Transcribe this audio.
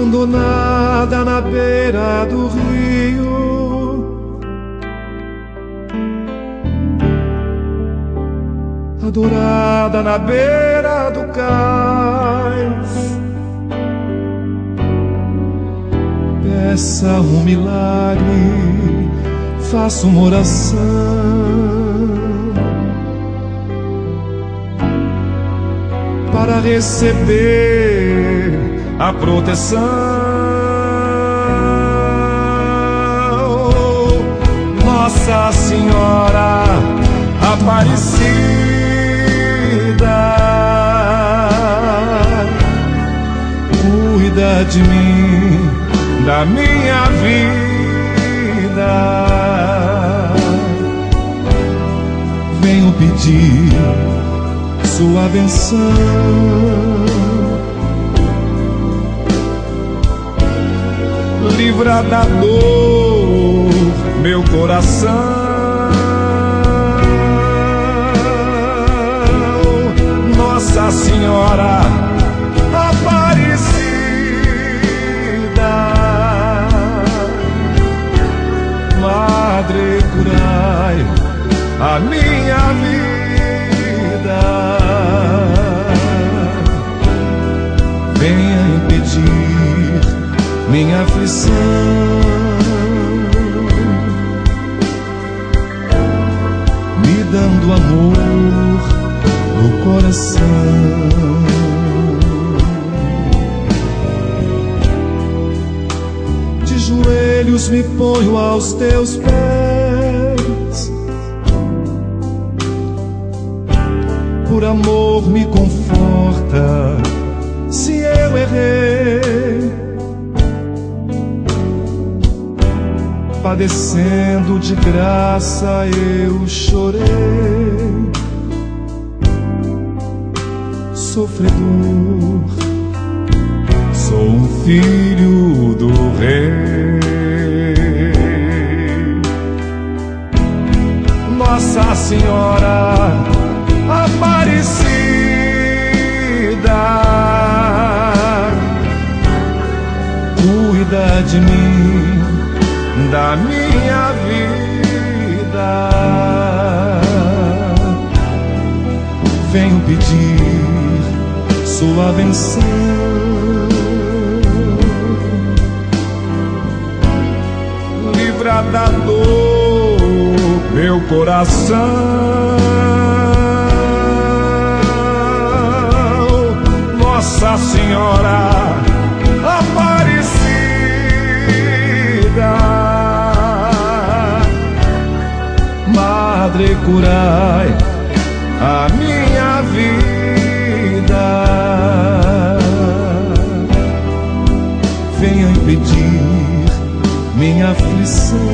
abandonada na beira do rio, adorada na beira do cais. Peça um milagre, faça uma oração para receber a proteção. Nossa Senhora Aparecida, cuida de mim, da minha vida. Venho pedir sua benção, livra da dor meu coração. Nossa Senhora Aparecida, Madre, curai a minha vida. Venha impedir minha aflição, me dando amor no coração. De joelhos me ponho aos teus pés, por amor me conforta se eu errei, padecendo de graça eu chorei, sofredor, sou um filho do Rei. Nossa Senhora Aparecida, cuida de mim, da minha vida. Venho pedir sua benção, livra da dor meu coração. Nossa Senhora Aparecida, Madre, curai a minha vida. Venha impedir minha aflição,